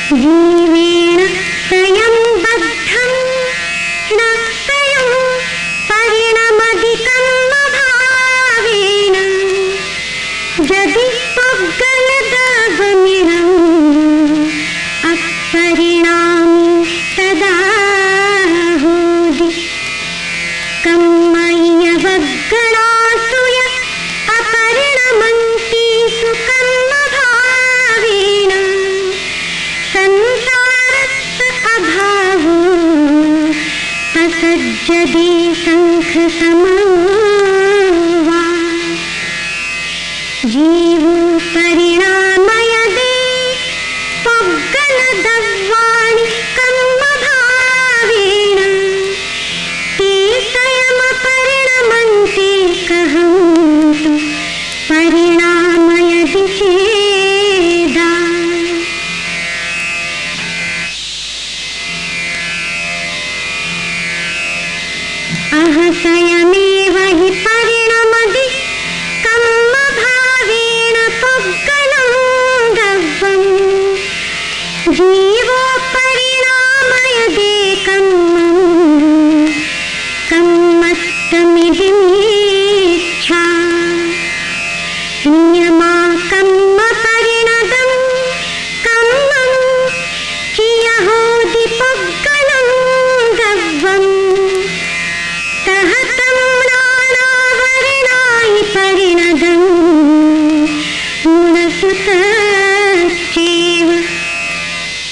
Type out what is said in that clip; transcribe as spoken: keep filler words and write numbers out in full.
जीवेण स्वयं बद्धं न स्वयं परिणमधिकं भावेन यदि पुग्गलदावमिरम् अपरिणामी तदा होदि कम्मय्यवग्गणासु य अपरिणमन्ति सुकर्मभावेन संसारस्य अभावो असज्जति शङ्खसमो वा जीवो परिणामयदे पुग्गलदव्वाणि कर्मभावेन ते स्वयमपरिणमन्ति कहन्तु परिणामयदि चेदा अहसयमेव हि परिणमति कर्मभावेन पुग्गलं दव्वम् जीवो परिणामयदे कर्मं कर्मस्तमिति